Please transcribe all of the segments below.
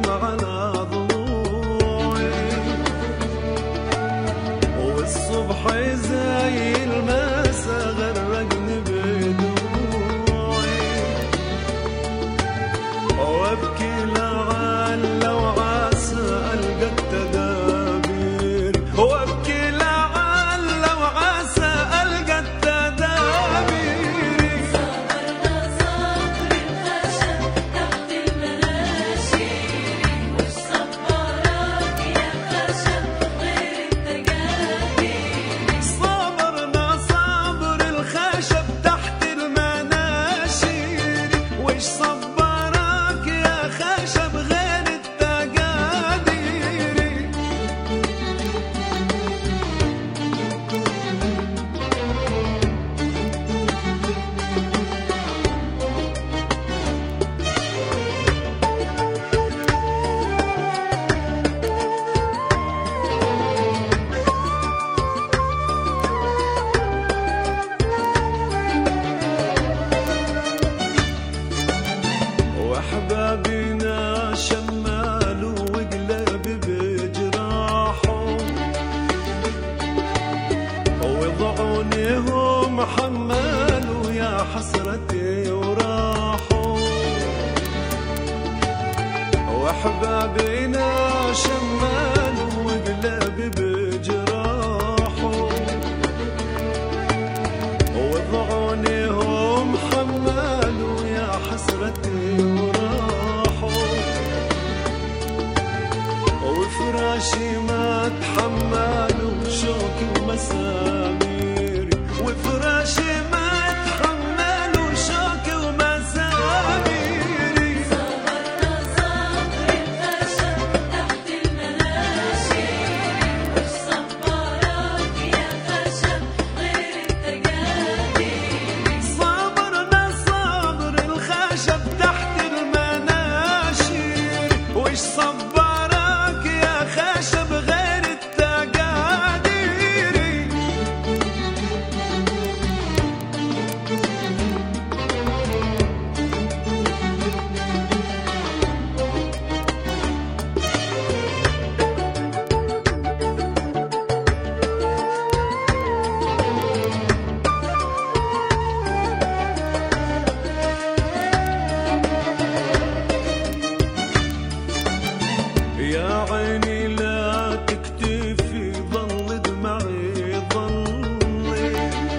على ضلوعي، والصبح زي المسا غرقني بدموعي، وابكي لعل وعسى القى التدابير، وابكي لعل وعسى القى التدابير. صبرنا صبر الخشب تحت المناشير، وش صبرك يا خشب غير التجابير. صبرنا صبر الخشب تحت المناشير، وش صبرك يا خشب غير التجابير. واحبابنا شمالوا وقلب بجراحهم، وضعونيهم حمالوا يا حسرتي وراحوا. واحبابنا شمالوا وقلب بجراحهم، وضعونيهم حمالوا يا حسرتي وراحوا. وفراشي ما تحملوا شوكي ومساميري، وفراشي ما تحملوا شوكي ومساميري. صبرنا صبر الخشب تحت المناشير، وش صبرك يا خشب غير التجابير. صبرنا صبر الخشب تحت المناشير، وش صبرك يا خشب غير التقادير. يا عيني لا تكتفي ظل دمعي ظلي،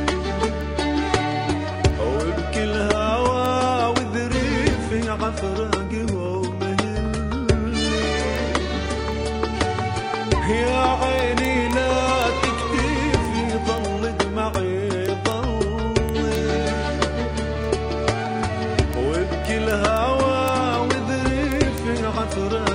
وبكل هوا وذريفي عفراقي ومهلي. يا عيني لا تكتفي ظل دمعي ظلي، وبكل هوا وذريفي عفراقي